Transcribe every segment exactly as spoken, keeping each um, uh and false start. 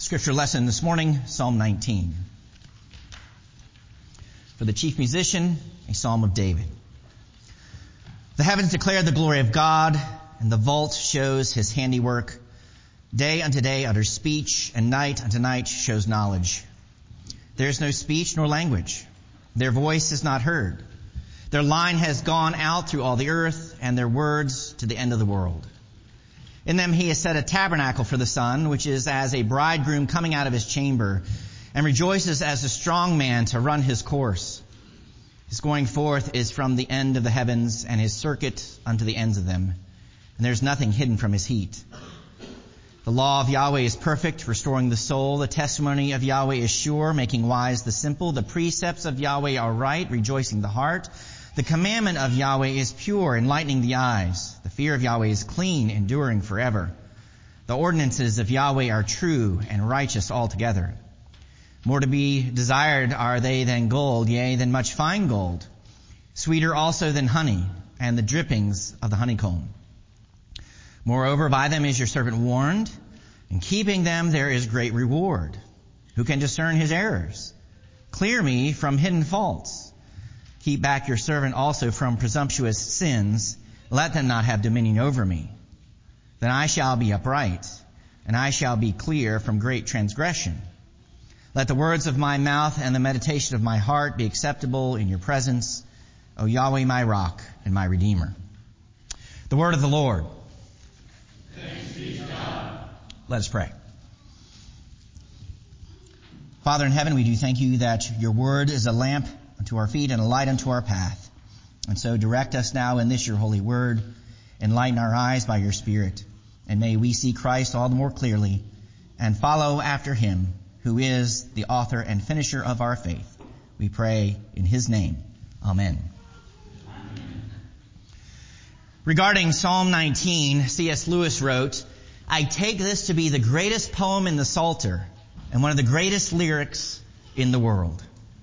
Scripture lesson this morning, Psalm nineteen. For the chief musician, a psalm of David. The heavens declare the glory of God, and the vault shows his handiwork. Day unto day utters speech, and night unto night shows knowledge. There is no speech nor language. Their voice is not heard. Their line has gone out through all the earth, and their words to the end of the world. In them he has set a tabernacle for the sun, which is as a bridegroom coming out of his chamber, and rejoices as a strong man to run his course. His going forth is from the end of the heavens, and his circuit unto the ends of them. And there is nothing hidden from his heat. The law of Yahweh is perfect, restoring the soul. The testimony of Yahweh is sure, making wise the simple. The precepts of Yahweh are right, rejoicing the heart. The commandment of Yahweh is pure, enlightening the eyes. The fear of Yahweh is clean, enduring forever. The ordinances of Yahweh are true and righteous altogether. More to be desired are they than gold, yea, than much fine gold. Sweeter also than honey, and the drippings of the honeycomb. Moreover, by them is your servant warned. In keeping them there is great reward. Who can discern his errors? Clear me from hidden faults. Keep back your servant also from presumptuous sins. Let them not have dominion over me. Then I shall be upright, and I shall be clear from great transgression. Let the words of my mouth and the meditation of my heart be acceptable in your presence, O Yahweh, my rock and my redeemer. The word of the Lord. Thanks be to God. Let us pray. Father in heaven, we do thank you that your word is a lamp unto our feet and a light unto our path. And so direct us now in this your holy word. Enlighten our eyes by your Spirit. And may we see Christ all the more clearly and follow after him, who is the author and finisher of our faith. We pray in his name. Amen. Amen. Regarding Psalm nineteen, C S Lewis wrote, I take this to be the greatest poem in the Psalter and one of the greatest lyrics in the world.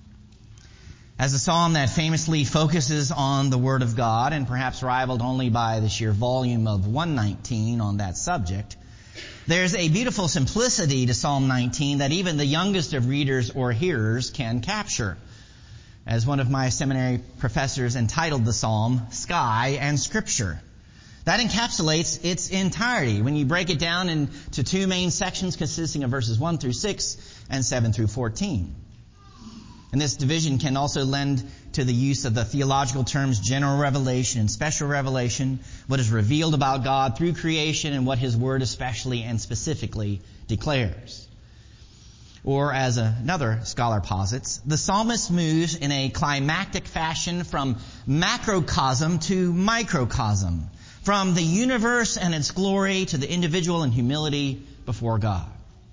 As a psalm that famously focuses on the Word of God, and perhaps rivaled only by the sheer volume of one nineteen on that subject, there's a beautiful simplicity to Psalm nineteen that even the youngest of readers or hearers can capture. As one of my seminary professors entitled the psalm, Sky and Scripture. That encapsulates its entirety when you break it down into two main sections consisting of verses one through six and seven through fourteen. And this division can also lend to the use of the theological terms general revelation and special revelation, what is revealed about God through creation and what his word especially and specifically declares. Or as another scholar posits, the psalmist moves in a climactic fashion from macrocosm to microcosm, from the universe and its glory to the individual and humility before God.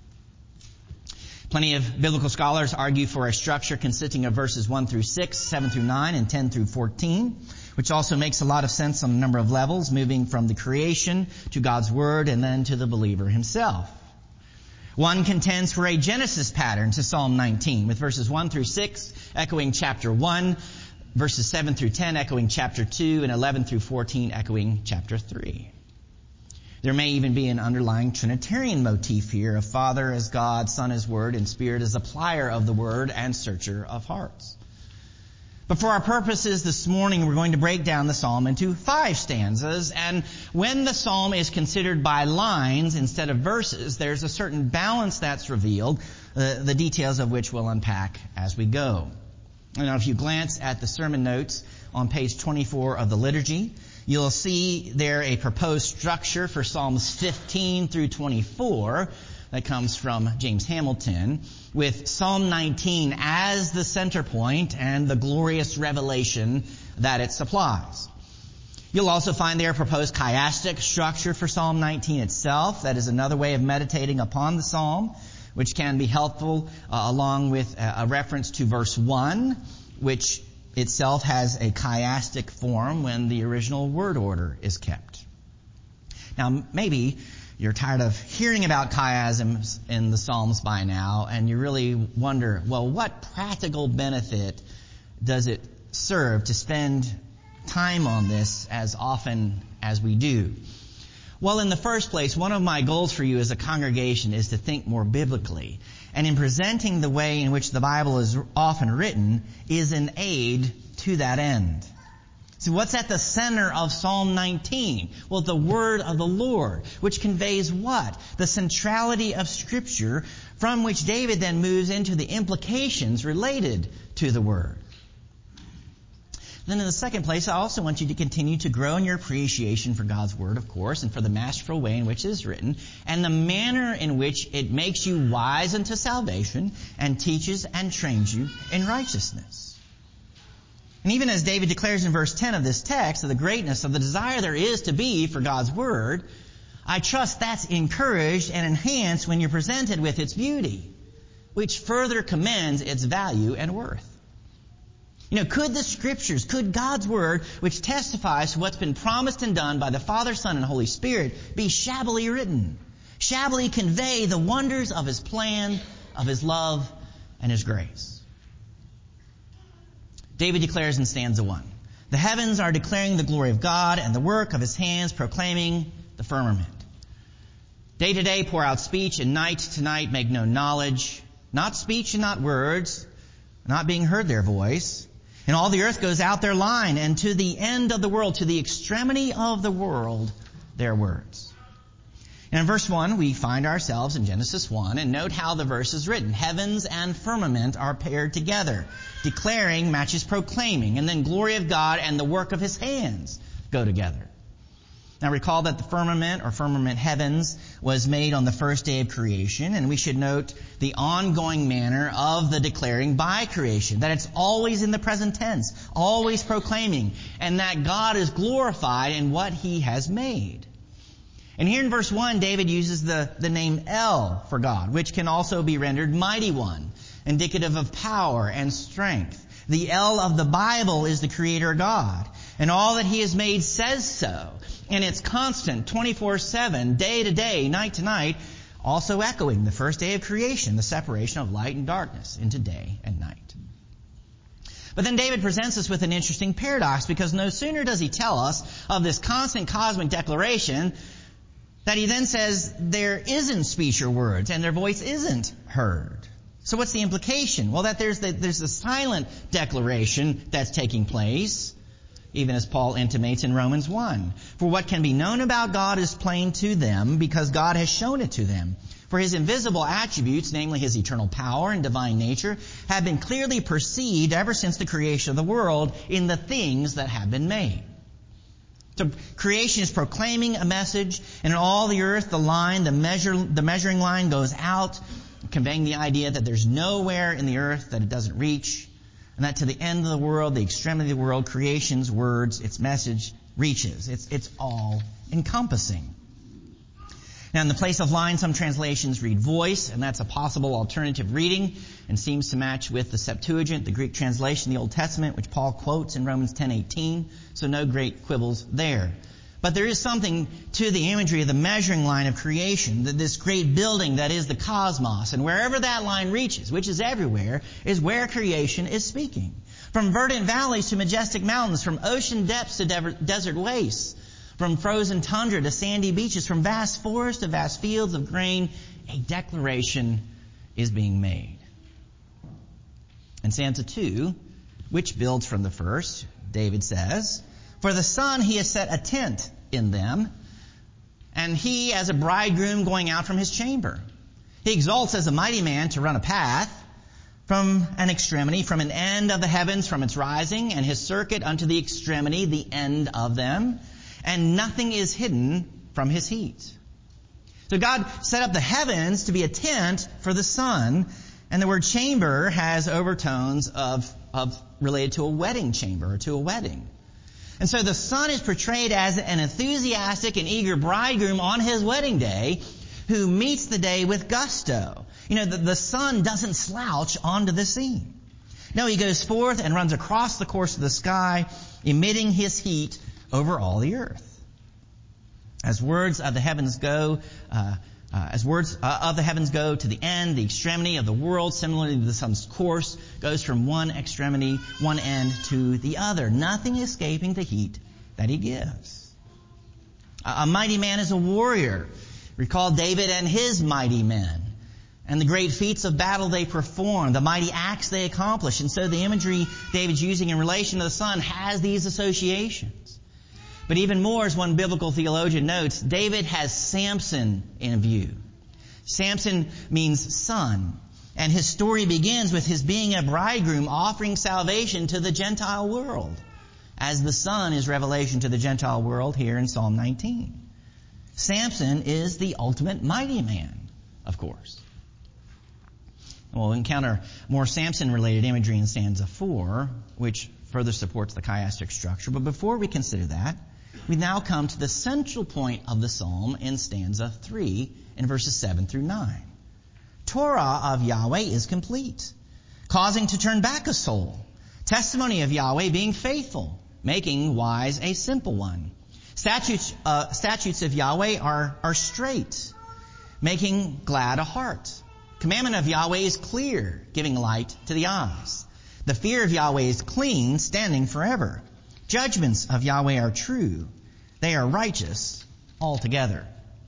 Plenty of biblical scholars argue for a structure consisting of verses one through six, seven through nine, and ten through fourteen, which also makes a lot of sense on a number of levels, moving from the creation to God's Word and then to the believer himself. One contends for a Genesis pattern to Psalm nineteen, with verses one through six echoing chapter one, verses seven through ten echoing chapter two, and eleven through fourteen echoing chapter three. There may even be an underlying Trinitarian motif here of Father as God, Son as Word, and Spirit as applier of the Word and searcher of hearts. But for our purposes this morning, we're going to break down the psalm into five stanzas, and when the psalm is considered by lines instead of verses, there's a certain balance that's revealed, uh, the details of which we'll unpack as we go. Now, if you glance at the sermon notes on page twenty-four of the liturgy, you'll see there a proposed structure for Psalms fifteen through twenty-four that comes from James Hamilton, with Psalm nineteen as the center point and the glorious revelation that it supplies. You'll also find there a proposed chiastic structure for Psalm nineteen itself. That is another way of meditating upon the psalm, which can be helpful uh, along with a, a reference to verse one, which itself has a chiastic form when the original word order is kept. Now, maybe you're tired of hearing about chiasms in the Psalms by now, and you really wonder, well, what practical benefit does it serve to spend time on this as often as we do? Well, in the first place, one of my goals for you as a congregation is to think more biblically. And in presenting the way in which the Bible is often written is an aid to that end. So what's at the center of Psalm nineteen? Well, the word of the Lord, which conveys what? The centrality of Scripture, from which David then moves into the implications related to the word. Then in the second place, I also want you to continue to grow in your appreciation for God's Word, of course, and for the masterful way in which it is written, and the manner in which it makes you wise unto salvation, and teaches and trains you in righteousness. And even as David declares in verse ten of this text, of the greatness of the desire there is to be for God's Word, I trust that's encouraged and enhanced when you're presented with its beauty, which further commends its value and worth. You know, could the Scriptures, could God's Word, which testifies to what's been promised and done by the Father, Son, and Holy Spirit, be shabbily written, shabbily convey the wonders of His plan, of His love, and His grace? David declares in stanza one, the heavens are declaring the glory of God, and the work of His hands proclaiming the firmament. Day to day pour out speech, and night to night make known knowledge. Not speech and not words, not being heard their voice. And all the earth goes out their line, and to the end of the world, to the extremity of the world, their words. And in verse one, we find ourselves in Genesis one, and note how the verse is written. Heavens and firmament are paired together. Declaring matches proclaiming, and then glory of God and the work of His hands go together. Now recall that the firmament or firmament heavens was made on the first day of creation, and we should note the ongoing manner of the declaring by creation, that it's always in the present tense, always proclaiming, and that God is glorified in what He has made. And here in verse one, David uses the, the name El for God, which can also be rendered Mighty One, indicative of power and strength. The El of the Bible is the Creator God, and all that He has made says so. And it's constant, twenty-four seven, day to day, night to night, also echoing the first day of creation, the separation of light and darkness into day and night. But then David presents us with an interesting paradox, because no sooner does he tell us of this constant cosmic declaration that he then says there isn't speech or words, and their voice isn't heard. So what's the implication? Well, that there's the, there's a silent declaration that's taking place, even as Paul intimates in Romans one. For what can be known about God is plain to them, because God has shown it to them. For His invisible attributes, namely His eternal power and divine nature, have been clearly perceived ever since the creation of the world in the things that have been made. So creation is proclaiming a message, and in all the earth, the line, the measure, the measuring line goes out, conveying the idea that there's nowhere in the earth that it doesn't reach, and that to the end of the world, the extremity of the world, creation's words, its message reaches. It's, it's all encompassing. Now, in the place of line, some translations read voice, and that's a possible alternative reading, and seems to match with the Septuagint, the Greek translation of the Old Testament, which Paul quotes in Romans ten eighteen. So no great quibbles there. But there is something to the imagery of the measuring line of creation, that this great building that is the cosmos, and wherever that line reaches, which is everywhere, is where creation is speaking. From verdant valleys to majestic mountains, from ocean depths to de- desert wastes, from frozen tundra to sandy beaches, from vast forests to vast fields of grain, a declaration is being made. And stanza two, which builds from the first, David says, for the sun He has set a tent in them, and He as a bridegroom going out from his chamber. He exalts as a mighty man to run a path from an extremity, from an end of the heavens, from its rising, and His circuit unto the extremity, the end of them. And nothing is hidden from His heat. So God set up the heavens to be a tent for the sun, and the word chamber has overtones of, of related to a wedding chamber or to a wedding. And so the sun is portrayed as an enthusiastic and eager bridegroom on his wedding day who meets the day with gusto. You know, the, the sun doesn't slouch onto the scene. No, he goes forth and runs across the course of the sky, emitting his heat over all the earth. As words of the heavens go, uh, uh, as words uh, of the heavens go to the end, the extremity of the world, similarly to the sun's course, goes from one extremity, one end to the other, nothing escaping the heat that He gives. A mighty man is a warrior. Recall David and his mighty men and the great feats of battle they performed, the mighty acts they accomplished. And so the imagery David's using in relation to the son has these associations. But even more, as one biblical theologian notes, David has Samson in view. Samson means son, and his story begins with his being a bridegroom offering salvation to the Gentile world, as the son is revelation to the Gentile world here in Psalm nineteen. Samson is the ultimate mighty man, of course. We'll encounter more Samson-related imagery in stanza four, which further supports the chiastic structure. But before we consider that, we now come to the central point of the psalm in stanza three, in verses seven through nine. Torah of Yahweh is complete, causing to turn back a soul. Testimony of Yahweh being faithful, making wise a simple one. Statutes, uh, statutes of Yahweh are, are straight, making glad a heart. Commandment of Yahweh is clear, giving light to the eyes. The fear of Yahweh is clean, standing forever. Judgments of Yahweh are true. They are righteous altogether.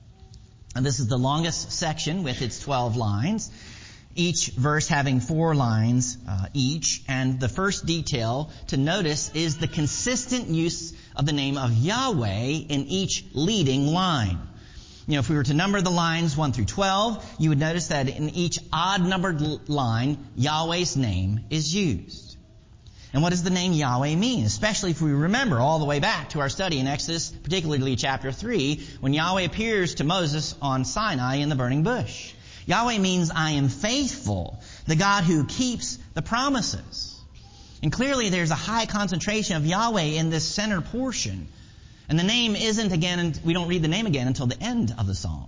And this is the longest section with its twelve lines, each verse having four lines uh, each. And the first detail to notice is the consistent use of the name of Yahweh in each leading line. You know, if we were to number the lines one through twelve, you would notice that in each odd-numbered line, Yahweh's name is used. And what does the name Yahweh mean? Especially if we remember all the way back to our study in Exodus, particularly chapter three, when Yahweh appears to Moses on Sinai in the burning bush. Yahweh means I am faithful, the God who keeps the promises. And clearly there's a high concentration of Yahweh in this center portion. And the name isn't again, we don't read the name again until the end of the psalm.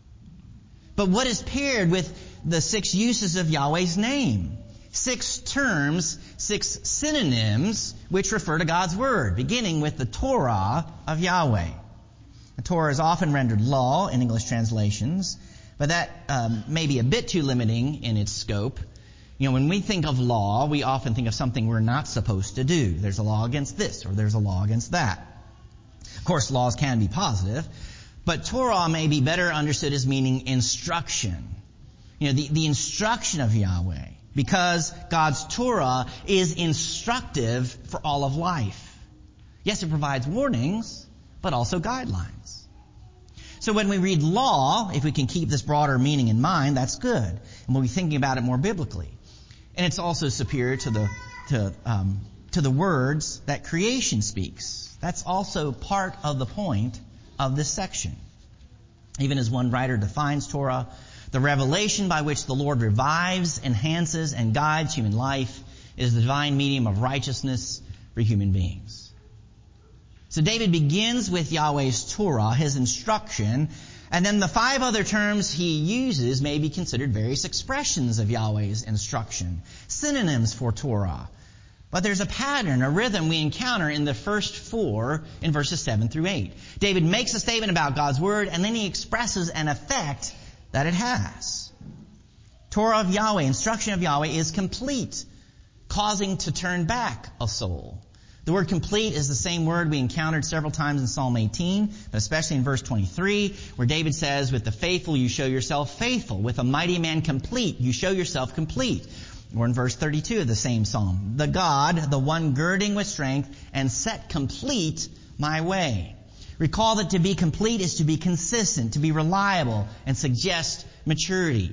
But what is paired with the six uses of Yahweh's name? Six terms, six synonyms, which refer to God's Word, beginning with the Torah of Yahweh. The Torah is often rendered law in English translations, but that um, may be a bit too limiting in its scope. You know, when we think of law, we often think of something we're not supposed to do. There's a law against this, or there's a law against that. Of course, laws can be positive, but Torah may be better understood as meaning instruction. You know, the, the instruction of Yahweh, because God's Torah is instructive for all of life. Yes, it provides warnings, but also guidelines. So when we read law, if we can keep this broader meaning in mind, that's good. And we'll be thinking about it more biblically. And it's also superior to the, to, um, to the words that creation speaks. That's also part of the point of this section. Even as one writer defines Torah, the revelation by which the Lord revives, enhances, and guides human life is the divine medium of righteousness for human beings. So David begins with Yahweh's Torah, his instruction, and then the five other terms he uses may be considered various expressions of Yahweh's instruction, synonyms for Torah. But there's a pattern, a rhythm we encounter in the first four in verses seven through eight. David makes a statement about God's Word, and then he expresses an effect that it has. Torah of Yahweh, instruction of Yahweh, is complete, causing to turn back a soul. The word complete is the same word we encountered several times in Psalm eighteen, but especially in verse twenty-three, where David says, with the faithful you show yourself faithful. With a mighty man complete, you show yourself complete. Or in verse thirty-two of the same psalm, the God, the one girding with strength, and set complete my way. Recall that to be complete is to be consistent, to be reliable, and suggest maturity.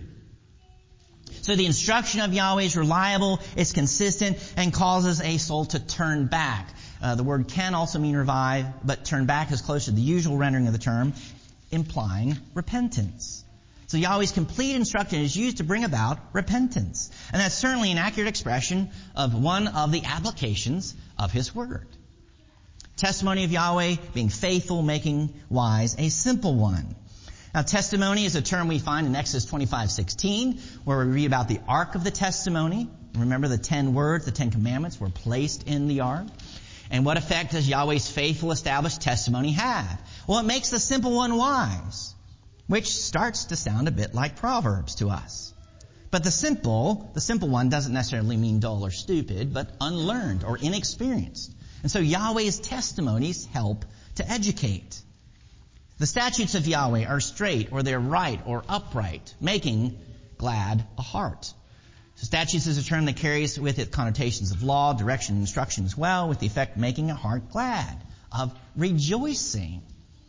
So the instruction of Yahweh is reliable, it's consistent, and causes a soul to turn back. Uh, the word can also mean revive, but turn back is close to the usual rendering of the term, implying repentance. So Yahweh's complete instruction is used to bring about repentance. And that's certainly an accurate expression of one of the applications of His Word. Testimony of Yahweh, being faithful, making wise, a simple one. Now, testimony is a term we find in Exodus twenty-five sixteen, where we read about the Ark of the Testimony. Remember, the ten words, the ten commandments were placed in the Ark. And what effect does Yahweh's faithful established testimony have? Well, it makes the simple one wise, which starts to sound a bit like Proverbs to us. But the simple, the simple one doesn't necessarily mean dull or stupid, but unlearned or inexperienced. And so Yahweh's testimonies help to educate. The statutes of Yahweh are straight, or they're right, or upright, making glad a heart. So statutes is a term that carries with it connotations of law, direction, and instruction as well, with the effect of making a heart glad, of rejoicing.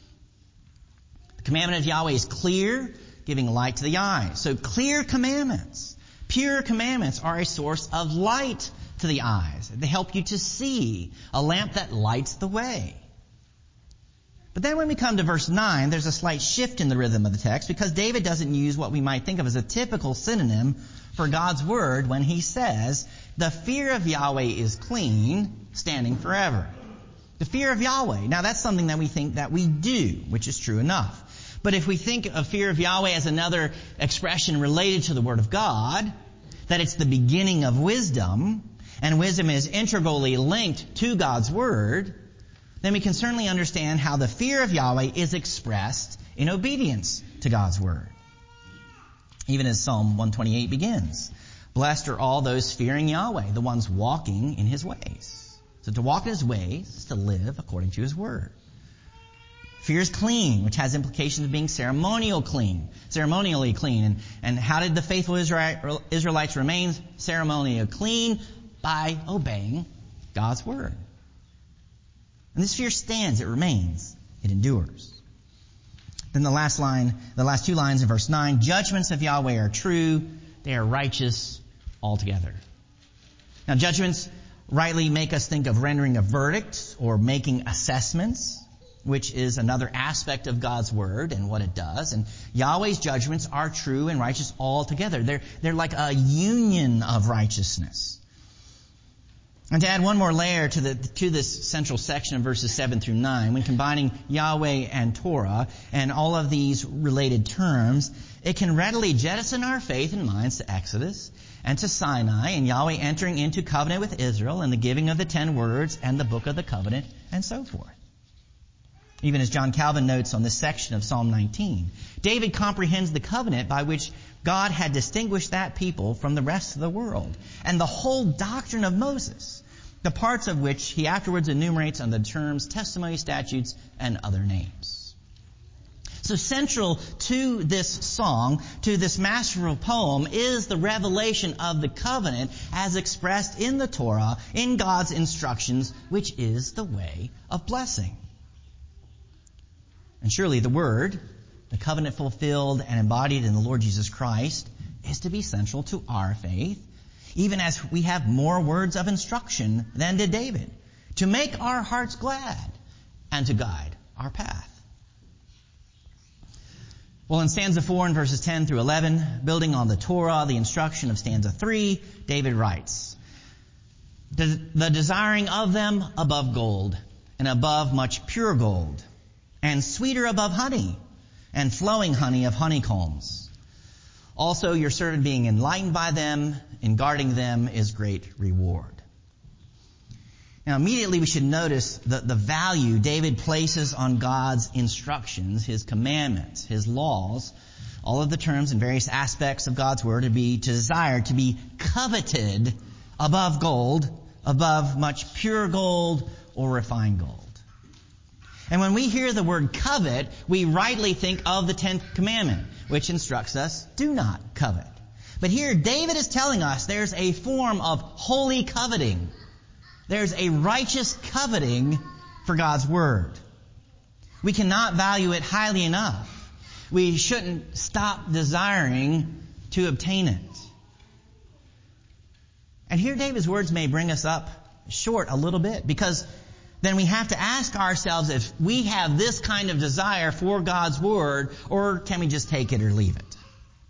The commandment of Yahweh is clear, giving light to the eyes. So clear commandments, pure commandments are a source of light to the eyes. They help you to see, a lamp that lights the way. But then when we come to verse nine, there's a slight shift in the rhythm of the text because David doesn't use what we might think of as a typical synonym for God's word when he says, the fear of Yahweh is clean, standing forever. The fear of Yahweh. Now that's something that we think that we do, which is true enough. But if we think of fear of Yahweh as another expression related to the word of God, that it's the beginning of wisdom, and wisdom is integrally linked to God's word, then we can certainly understand how the fear of Yahweh is expressed in obedience to God's word. Even as Psalm one twenty-eight begins, blessed are all those fearing Yahweh, the ones walking in his ways. So to walk in his ways is to live according to his word. Fear is clean, which has implications of being ceremonial clean, ceremonially clean. And, and how did the faithful Israel, Israelites remain ceremonially clean? By obeying God's word. And this fear stands, it remains, it endures. Then the last line, the last two lines in verse nine, judgments of Yahweh are true, they are righteous altogether. Now judgments rightly make us think of rendering a verdict or making assessments, which is another aspect of God's word and what it does. And Yahweh's judgments are true and righteous altogether. They're, they're like a union of righteousness. And to add one more layer to the to this central section of verses seven through nine, when combining Yahweh and Torah and all of these related terms, it can readily jettison our faith and minds to Exodus and to Sinai and Yahweh entering into covenant with Israel and the giving of the ten words and the book of the covenant and so forth. Even as John Calvin notes on this section of Psalm nineteen, David comprehends the covenant by which God had distinguished that people from the rest of the world, and the whole doctrine of Moses, the parts of which he afterwards enumerates under the terms testimony, statutes, and other names. So central to this song, to this masterful poem, is the revelation of the covenant as expressed in the Torah, in God's instructions, which is the way of blessing. And surely the Word, the covenant fulfilled and embodied in the Lord Jesus Christ, is to be central to our faith, even as we have more words of instruction than did David, to make our hearts glad and to guide our path. Well, in stanza four and verses ten through eleven, building on the Torah, the instruction of stanza three, David writes, the desiring of them above gold, and above much pure gold, and sweeter above honey, and flowing honey of honeycombs. Also your servant being enlightened by them, in guarding them is great reward. Now immediately we should notice the, the value David places on God's instructions, his commandments, his laws, all of the terms and various aspects of God's word to be desired, to be coveted above gold, above much pure gold or refined gold. And when we hear the word covet, we rightly think of the tenth commandment, which instructs us, do not covet. But here David is telling us there's a form of holy coveting. There's a righteous coveting for God's word. We cannot value it highly enough. We shouldn't stop desiring to obtain it. And here David's words may bring us up short a little bit, because then we have to ask ourselves if we have this kind of desire for God's word, or can we just take it or leave it?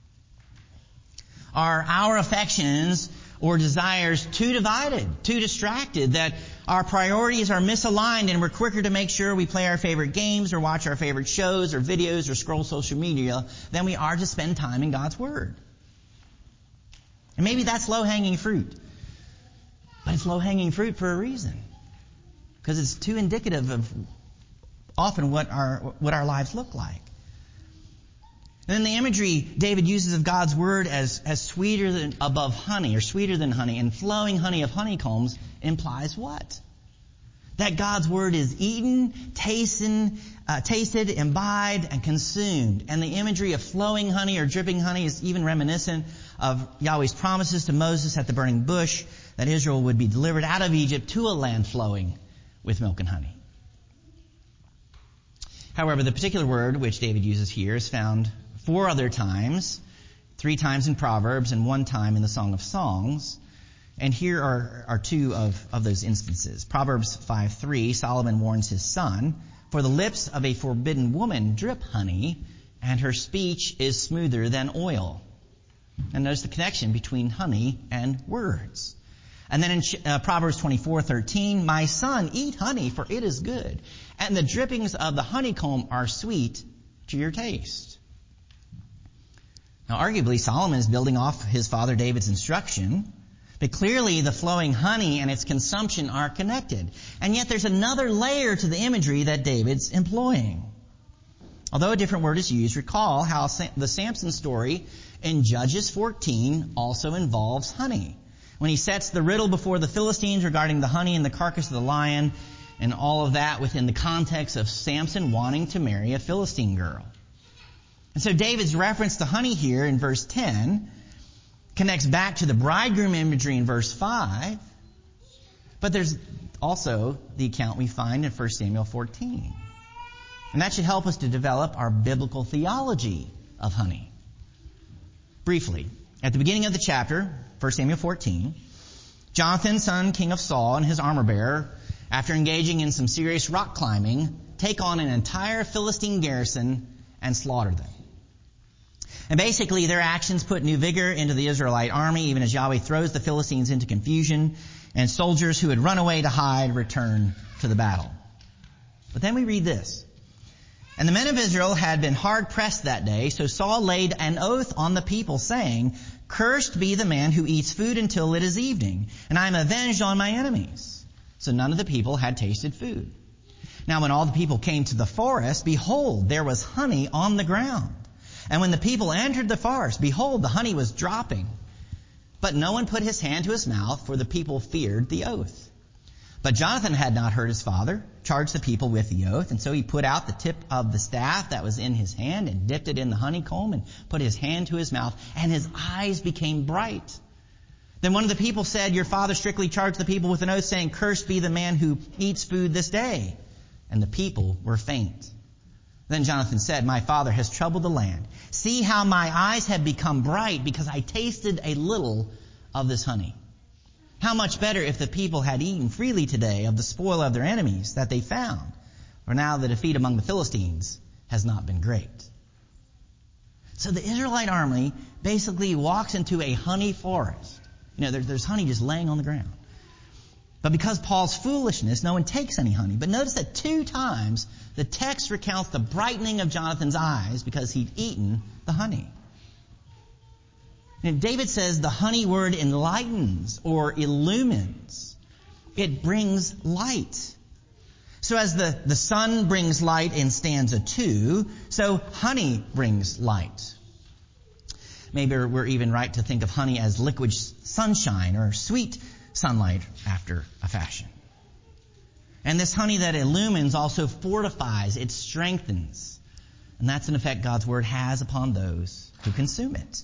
Are our affections or desires too divided, too distracted, that our priorities are misaligned and we're quicker to make sure we play our favorite games or watch our favorite shows or videos or scroll social media than we are to spend time in God's word? And maybe that's low-hanging fruit. But it's low-hanging fruit for a reason. Because it's too indicative of often what our what our lives look like. And then the imagery David uses of God's word as, as sweeter than above honey, or sweeter than honey, and flowing honey of honeycombs implies what? That God's word is eaten, tasted, uh, tasted, imbibed, and consumed. And the imagery of flowing honey or dripping honey is even reminiscent of Yahweh's promises to Moses at the burning bush that Israel would be delivered out of Egypt to a land flowing with milk and honey. However, the particular word which David uses here is found four other times, three times in Proverbs and one time in the Song of Songs. And here are, are two of, of those instances. Proverbs five three, Solomon warns his son, "For the lips of a forbidden woman drip honey, and her speech is smoother than oil." And notice the connection between honey and words. And then in uh, Proverbs twenty-four thirteen, "My son, eat honey, for it is good, and the drippings of the honeycomb are sweet to your taste." Now, arguably, Solomon is building off his father David's instruction, but clearly the flowing honey and its consumption are connected. And yet there's another layer to the imagery that David's employing. Although a different word is used, recall how the Samson story in Judges fourteen also involves honey, when he sets the riddle before the Philistines regarding the honey in the carcass of the lion, and all of that within the context of Samson wanting to marry a Philistine girl. And so David's reference to honey here in verse ten connects back to the bridegroom imagery in verse five, but there's also the account we find in First Samuel fourteen. And that should help us to develop our biblical theology of honey. Briefly, at the beginning of the chapter, First Samuel fourteen, Jonathan, son king of Saul, and his armor bearer, after engaging in some serious rock climbing, take on an entire Philistine garrison and slaughter them. And basically, their actions put new vigor into the Israelite army, even as Yahweh throws the Philistines into confusion, and soldiers who had run away to hide return to the battle. But then we read this. "And the men of Israel had been hard pressed that day, so Saul laid an oath on the people, saying, 'Cursed be the man who eats food until it is evening, and I am avenged on my enemies.' So none of the people had tasted food. Now when all the people came to the forest, behold, there was honey on the ground. And when the people entered the forest, behold, the honey was dropping. But no one put his hand to his mouth, for the people feared the oath. But Jonathan had not heard his father, charged the people with the oath, and so he put out the tip of the staff that was in his hand and dipped it in the honeycomb and put his hand to his mouth, and his eyes became bright. Then one of the people said, 'Your father strictly charged the people with an oath, saying, Cursed be the man who eats food this day.' And the people were faint. Then Jonathan said, 'My father has troubled the land. See how my eyes have become bright because I tasted a little of this honey. How much better if the people had eaten freely today of the spoil of their enemies that they found. For now the defeat among the Philistines has not been great.'" So the Israelite army basically walks into a honey forest. You know, there's, there's honey just laying on the ground. But because Paul's foolishness, no one takes any honey. But notice that two times the text recounts the brightening of Jonathan's eyes because he'd eaten the honey. And David says the honey word enlightens or illumines. It brings light. So as the, the sun brings light in stanza two, so honey brings light. Maybe we're even right to think of honey as liquid sunshine or sweet sunlight after a fashion. And this honey that illumines also fortifies, it strengthens. And that's an effect God's word has upon those who consume it.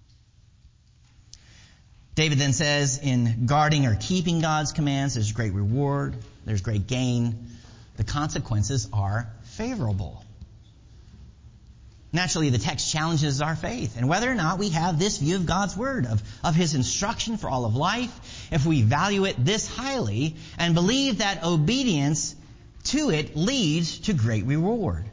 David then says, in guarding or keeping God's commands, there's great reward, there's great gain. The consequences are favorable. Naturally, the text challenges our faith and whether or not we have this view of God's word, of, of his instruction for all of life, if we value it this highly and believe that obedience to it leads to great reward.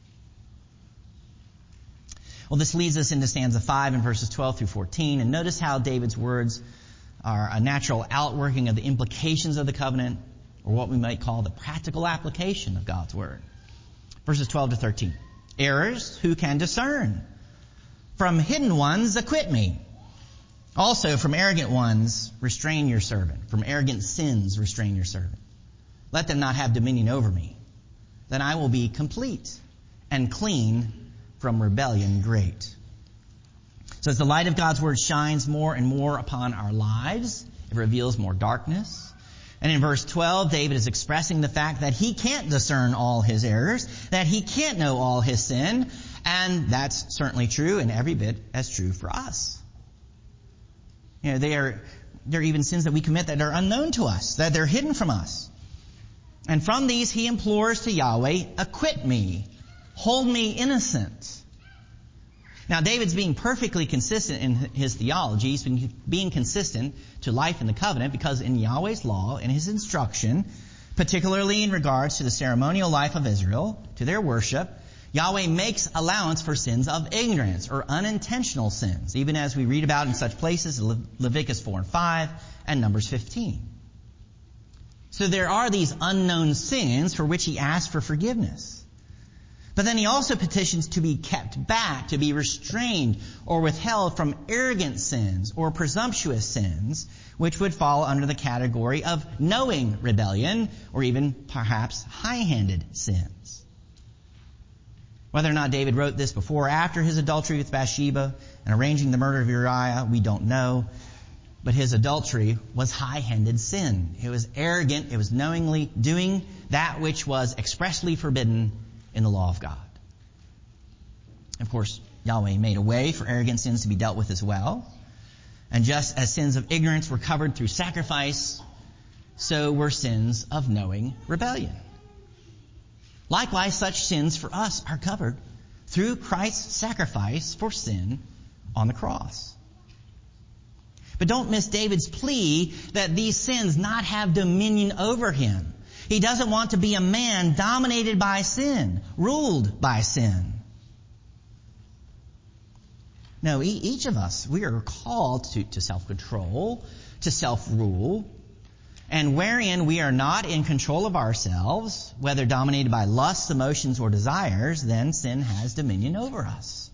Well, this leads us into stanza five in verses twelve through fourteen, and notice how David's words are a natural outworking of the implications of the covenant, or what we might call the practical application of God's word. Verses twelve to thirteen. "Errors who can discern? From hidden ones acquit me. Also from arrogant ones restrain your servant. From arrogant sins restrain your servant. Let them not have dominion over me. Then I will be complete and clean from rebellion great." So as the light of God's word shines more and more upon our lives, it reveals more darkness. And in verse twelve, David is expressing the fact that he can't discern all his errors, that he can't know all his sin, and that's certainly true and every bit as true for us. You know, they are, there are even sins that we commit that are unknown to us, that they're hidden from us. And from these he implores to Yahweh, acquit me, hold me innocent. Now, David's being perfectly consistent in his theology. He's been being consistent to life in the covenant because in Yahweh's law, in his instruction, particularly in regards to the ceremonial life of Israel, to their worship, Yahweh makes allowance for sins of ignorance or unintentional sins, even as we read about in such places as Leviticus four and five and Numbers fifteen. So there are these unknown sins for which he asks for forgiveness. But then he also petitions to be kept back, to be restrained or withheld from arrogant sins or presumptuous sins, which would fall under the category of knowing rebellion or even perhaps high-handed sins. Whether or not David wrote this before or after his adultery with Bathsheba and arranging the murder of Uriah, we don't know. But his adultery was high-handed sin. It was arrogant. It was knowingly doing that which was expressly forbidden in the law of God. Of course, Yahweh made a way for arrogant sins to be dealt with as well. And just as sins of ignorance were covered through sacrifice, so were sins of knowing rebellion. Likewise, such sins for us are covered through Christ's sacrifice for sin on the cross. But don't miss David's plea that these sins not have dominion over him. He doesn't want to be a man dominated by sin, ruled by sin. No, each of us, we are called to, to self-control, to self-rule, and wherein we are not in control of ourselves, whether dominated by lusts, emotions, or desires, then sin has dominion over us.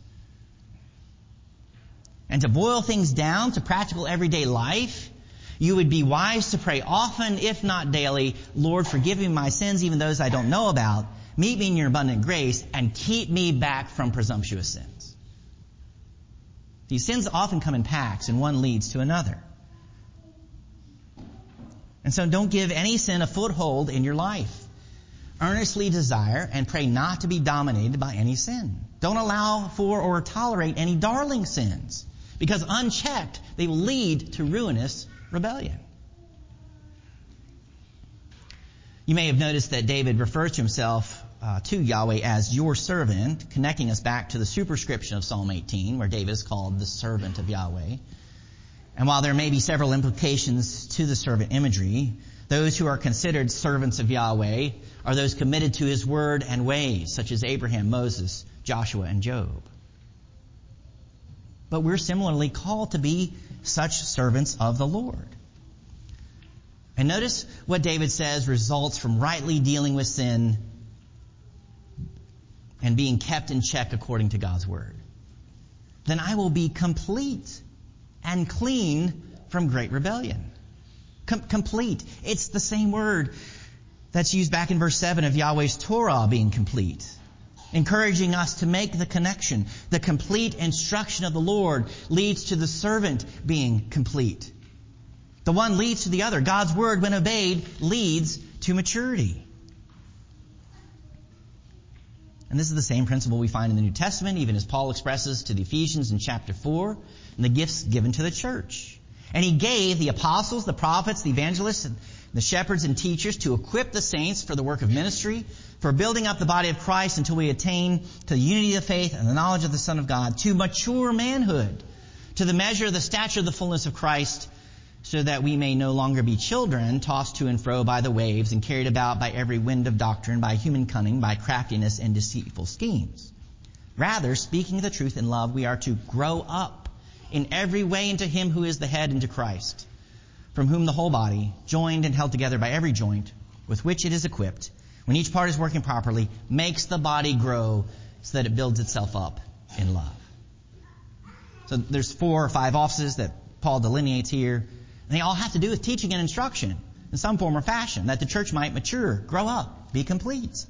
And to boil things down to practical everyday life, you would be wise to pray often, if not daily, Lord, forgive me my sins, even those I don't know about. Meet me in your abundant grace and keep me back from presumptuous sins. These sins often come in packs and one leads to another. And so don't give any sin a foothold in your life. Earnestly desire and pray not to be dominated by any sin. Don't allow for or tolerate any darling sins, because unchecked, they will lead to ruinous rebellion. You may have noticed that David refers to himself uh, to Yahweh as your servant, connecting us back to the superscription of Psalm eighteen, where David is called the servant of Yahweh. And while there may be several implications to the servant imagery, those who are considered servants of Yahweh are those committed to his word and ways, such as Abraham, Moses, Joshua, and Job. But we're similarly called to be such servants of the Lord. And notice what David says results from rightly dealing with sin and being kept in check according to God's word. Then I will be complete and clean from great rebellion. Com- complete. It's the same word that's used back in verse seven of Yahweh's Torah being complete, encouraging us to make the connection. The complete instruction of the Lord leads to the servant being complete. The one leads to the other. God's word, when obeyed, leads to maturity. And this is the same principle we find in the New Testament, even as Paul expresses to the Ephesians in chapter four, and the gifts given to the church. And he gave the apostles, the prophets, the evangelists, and the shepherds and teachers to equip the saints for the work of ministry, for building up the body of Christ until we attain to the unity of faith and the knowledge of the Son of God, to mature manhood, to the measure of the stature of the fullness of Christ, so that we may no longer be children, tossed to and fro by the waves and carried about by every wind of doctrine, by human cunning, by craftiness and deceitful schemes. Rather, speaking the truth in love, we are to grow up in every way into Him who is the head, into Christ, from whom the whole body, joined and held together by every joint, with which it is equipped, when each part is working properly, makes the body grow so that it builds itself up in love. So there's four or five offices that Paul delineates here. And they all have to do with teaching and instruction in some form or fashion, that the church might mature, grow up, be complete.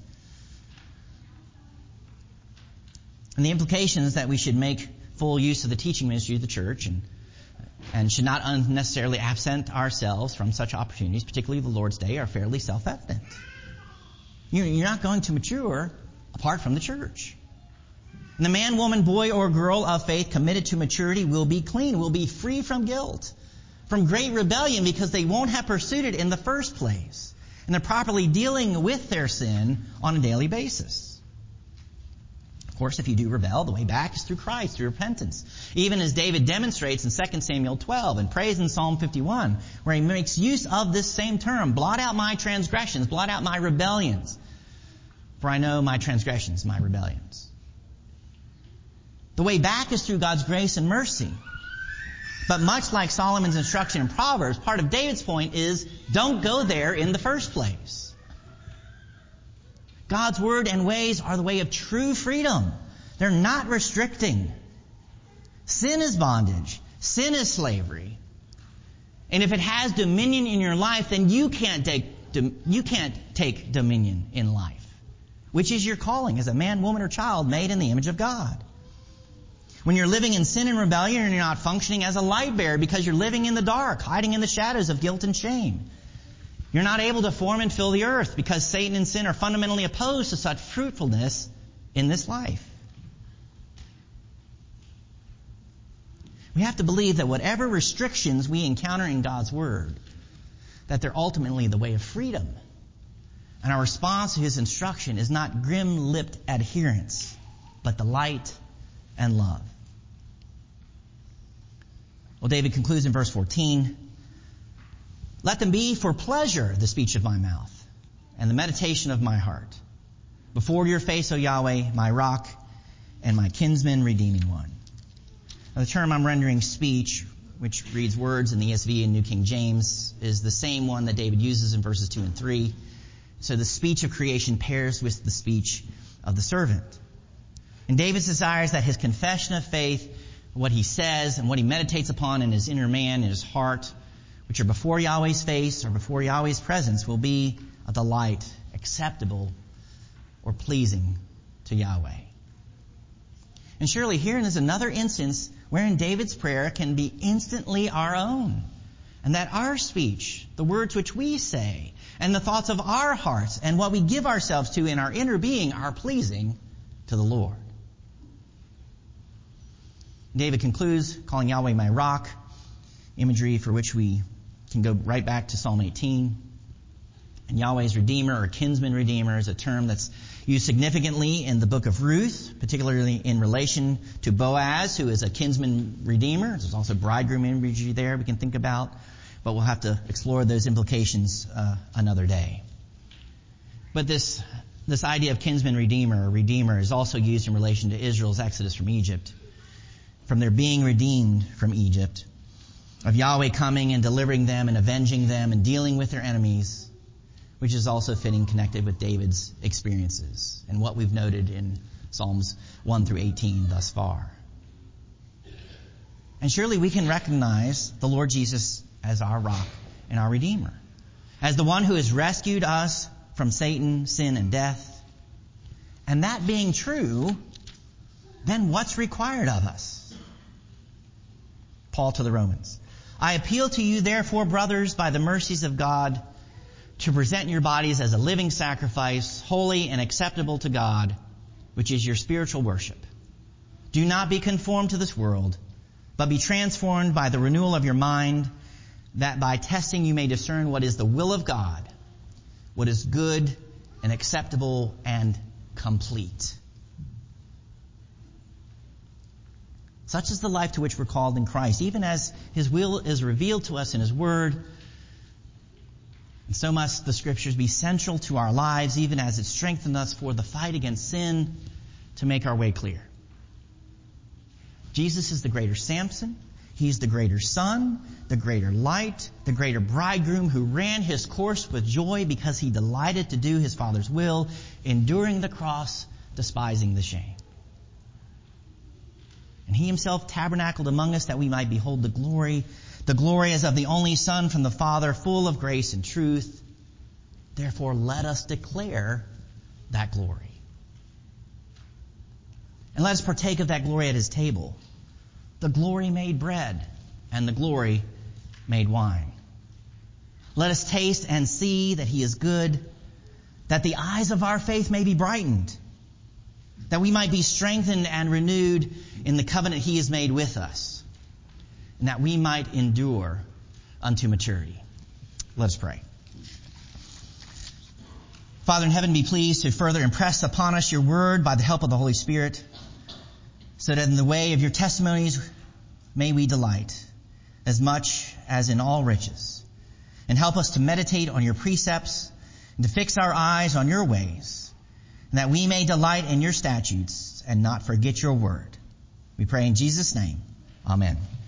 And the implication is that we should make full use of the teaching ministry of the church and and should not unnecessarily absent ourselves from such opportunities, particularly the Lord's Day, are fairly self-evident. You're not going to mature apart from the church. And the man, woman, boy, or girl of faith committed to maturity will be clean, will be free from guilt, from great rebellion, because they won't have pursued it in the first place. And they're properly dealing with their sin on a daily basis. Of course, if you do rebel, the way back is through Christ, through repentance. Even as David demonstrates in Second Samuel twelve and prays in Psalm fifty-one, where he makes use of this same term, blot out my transgressions, blot out my rebellions, for I know my transgressions, my rebellions. The way back is through God's grace and mercy. But much like Solomon's instruction in Proverbs, part of David's point is don't go there in the first place. God's word and ways are the way of true freedom. They're not restricting. Sin is bondage. Sin is slavery. And if it has dominion in your life, then you can't take, you can't take dominion in life, which is your calling as a man, woman, or child made in the image of God. When you're living in sin and rebellion, and you're not functioning as a light bearer because you're living in the dark, hiding in the shadows of guilt and shame. You're not able to form and fill the earth because Satan and sin are fundamentally opposed to such fruitfulness in this life. We have to believe that whatever restrictions we encounter in God's Word, that they're ultimately the way of freedom. And our response to His instruction is not grim-lipped adherence, but delight and love. Well, David concludes in verse fourteen, let them be for pleasure the speech of my mouth and the meditation of my heart before your face, O Yahweh, my rock and my kinsman redeeming one. Now, the term I'm rendering speech, which reads words in the E S V and New King James, is the same one that David uses in verses two and three. So the speech of creation pairs with the speech of the servant. And David's desires that his confession of faith, what he says and what he meditates upon in his inner man, in his heart, which are before Yahweh's face or before Yahweh's presence, will be a delight, acceptable or pleasing to Yahweh. And surely here is another instance wherein David's prayer can be instantly our own. And that our speech, the words which we say, and the thoughts of our hearts, and what we give ourselves to in our inner being are pleasing to the Lord. David concludes, calling Yahweh my rock, imagery for which we can go right back to Psalm eighteen. And Yahweh's Redeemer or kinsman redeemer is a term that's used significantly in the book of Ruth, particularly in relation to Boaz, who is a kinsman redeemer. There's also bridegroom imagery there we can think about, but we'll have to explore those implications uh, another day. But this this idea of kinsman redeemer or redeemer is also used in relation to Israel's exodus from Egypt, from their being redeemed from Egypt, of Yahweh coming and delivering them and avenging them and dealing with their enemies, which is also fitting connected with David's experiences and what we've noted in Psalms one through eighteen thus far. And surely we can recognize the Lord Jesus as our rock and our Redeemer, as the one who has rescued us from Satan, sin, and death. And that being true, then what's required of us? Paul to the Romans. I appeal to you, therefore, brothers, by the mercies of God, to present your bodies as a living sacrifice, holy and acceptable to God, which is your spiritual worship. Do not be conformed to this world, but be transformed by the renewal of your mind, that by testing you may discern what is the will of God, what is good and acceptable and complete. Such is the life to which we're called in Christ, even as His will is revealed to us in His Word. And so must the Scriptures be central to our lives, even as it strengthens us for the fight against sin to make our way clear. Jesus is the greater Samson. He's the greater son, the greater light, the greater bridegroom who ran his course with joy because he delighted to do his Father's will, enduring the cross, despising the shame. And He Himself tabernacled among us that we might behold the glory, the glory as of the only Son from the Father, full of grace and truth. Therefore, let us declare that glory. And let us partake of that glory at His table, the glory made bread and the glory made wine. Let us taste and see that he is good, that the eyes of our faith may be brightened, that we might be strengthened and renewed in the covenant he has made with us, and that we might endure unto maturity. Let us pray. Father in heaven, be pleased to further impress upon us your word by the help of the Holy Spirit, so that in the way of your testimonies may we delight as much as in all riches. And help us to meditate on your precepts and to fix our eyes on your ways, and that we may delight in your statutes and not forget your word. We pray in Jesus' name. Amen.